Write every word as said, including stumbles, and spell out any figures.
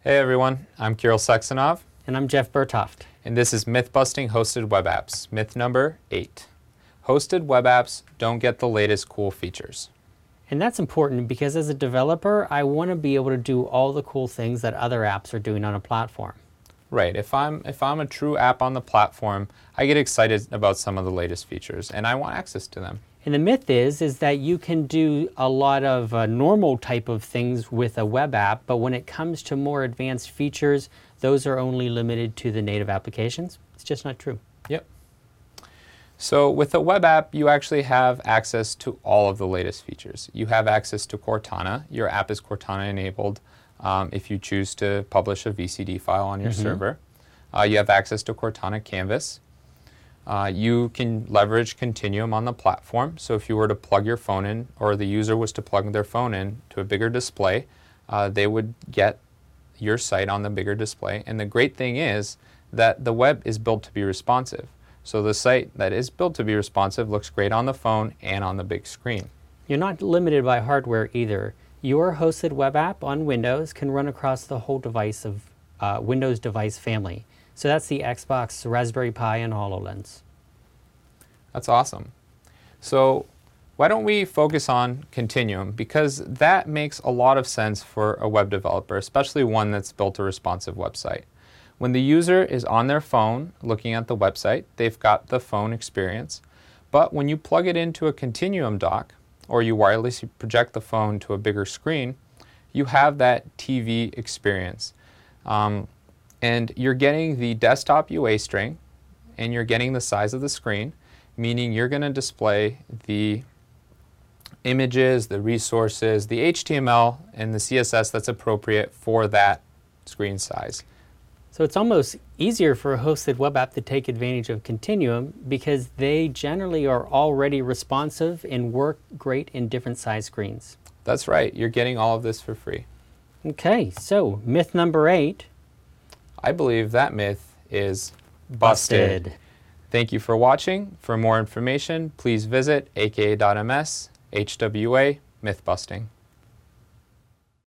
Hey everyone, I'm Kirill Saxonov. And I'm Jeff Bertoft. And this is Mythbusting Hosted Web Apps, myth number eight. Hosted web apps don't get the latest cool features. And that's important because as a developer, I want to be able to do all the cool things that other apps are doing on a platform. Right, if I'm, if I'm a true app on the platform, I get excited about some of the latest features and I want access to them. And the myth is, is that you can do a lot of uh, normal type of things with a web app, but when it comes to more advanced features, those are only limited to the native applications. It's just not true. Yep. So with a web app, you actually have access to all of the latest features. You have access to Cortana. Your app is Cortana enabled um, if you choose to publish a V C D file on your mm-hmm. server. Uh, you have access to Cortana Canvas. Uh, you can leverage Continuum on the platform. So if you were to plug your phone in, or the user was to plug their phone in to a bigger display, uh, they would get your site on the bigger display. And the great thing is that the web is built to be responsive. So the site that is built to be responsive looks great on the phone and on the big screen. You're not limited by hardware either. Your hosted web app on Windows can run across the whole device of uh, Windows device family. So that's the Xbox, Raspberry Pi, and HoloLens. That's awesome. So why don't we focus on Continuum, because that makes a lot of sense for a web developer, especially one that's built a responsive website. When the user is on their phone looking at the website, they've got the phone experience. But when you plug it into a Continuum dock, or you wirelessly project the phone to a bigger screen, you have that T V experience. Um, and you're getting the desktop U A string, and you're getting the size of the screen, meaning you're going to display the images, the resources, the H T M L, and the C S S that's appropriate for that screen size. So it's almost easier for a hosted web app to take advantage of Continuum because they generally are already responsive and work great in different size screens. That's right. You're getting all of this for free. Okay, so myth number eight. I believe that myth is busted. busted. Thank you for watching. For more information, please visit aka dot m s H W A Mythbusting.